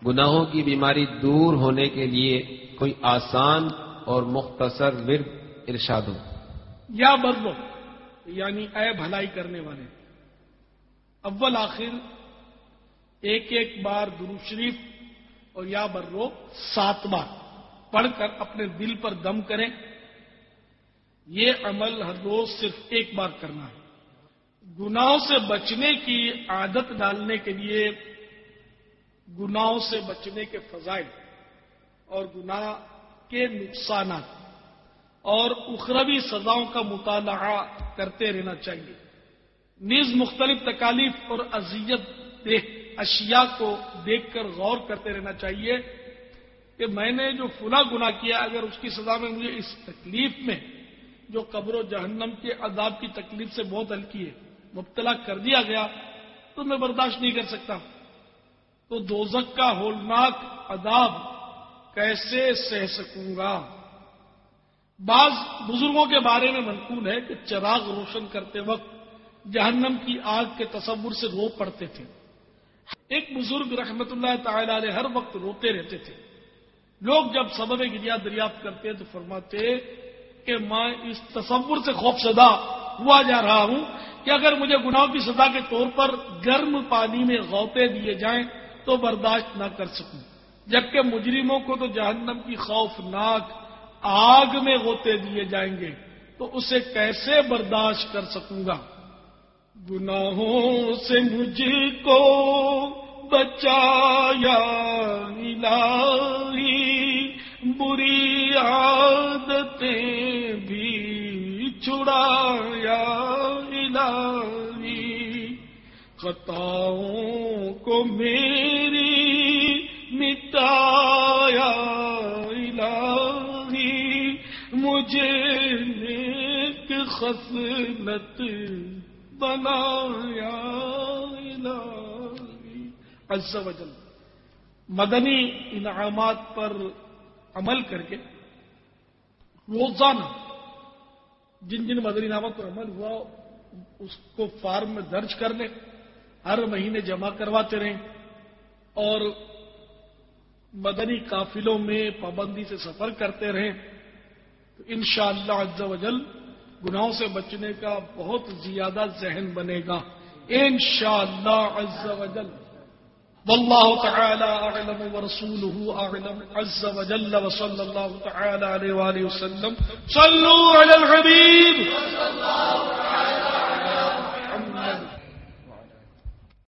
گناہوں کی بیماری دور ہونے کے لیے کوئی آسان اور مختصر ورد ارشاد ہو۔ یا برو یعنی اے بھلائی کرنے والے، اول آخر ایک ایک بار درود شریف اور یا برو 7 بار پڑھ کر اپنے دل پر دم کریں۔ یہ عمل ہر روز صرف ایک بار کرنا ہے۔ گناہوں سے بچنے کی عادت ڈالنے کے لیے گناہوں سے بچنے کے فضائل اور گناہ کے نقصانات اور اخروی سزاؤں کا مطالعہ کرتے رہنا چاہیے۔ نیز مختلف تکالیف اور اذیت دہ اشیاء کو دیکھ کر غور کرتے رہنا چاہیے کہ میں نے جو فلاں گناہ کیا، اگر اس کی سزا میں مجھے اس تکلیف میں جو قبر و جہنم کے عذاب کی تکلیف سے بہت ہلکی ہے مبتلا کر دیا گیا تو میں برداشت نہیں کر سکتا، تو دوزخ کا ہولناک عذاب کیسے سہ سکوں گا؟ بعض بزرگوں کے بارے میں منقول ہے کہ چراغ روشن کرتے وقت جہنم کی آگ کے تصور سے رو پڑتے تھے۔ ایک بزرگ رحمت اللہ تعالی علیہ ہر وقت روتے رہتے تھے۔ لوگ جب سبب گریہ دریافت کرتے تو فرماتے کہ میں اس تصور سے خوف زدہ ہوا جا رہا ہوں کہ اگر مجھے گناہوں کی سزا کے طور پر گرم پانی میں غوطے دیے جائیں تو برداشت نہ کر سکوں، جبکہ مجرموں کو تو جہنم کی خوفناک آگ میں غوطے دیے جائیں گے تو اسے کیسے برداشت کر سکوں گا؟ گناہوں سے مجھ کو بچایا الہی، بری عادتیں بھی چھڑایا الہی، خطاؤں کو میری مٹایا الہی، مجھے نیک خصلت بنایا الہی عز و جل۔ مدنی انعامات پر عمل کر کے روزانہ جن جن مدنی انعامات پر عمل ہوا اس کو فارم میں درج کر لیں، ہر مہینے جمع کرواتے رہیں اور مدنی قافلوں میں پابندی سے سفر کرتے رہیں تو انشاءاللہ عز و جل گناہوں سے بچنے کا بہت زیادہ ذہن بنے گا انشاءاللہ عز و جل۔ واللہ تعالی اعلم ورسولہ اعلم عز و جل، وصلی اللہ تعالی علیہ وآلہ وسلم۔ صلوا علی الحبیب۔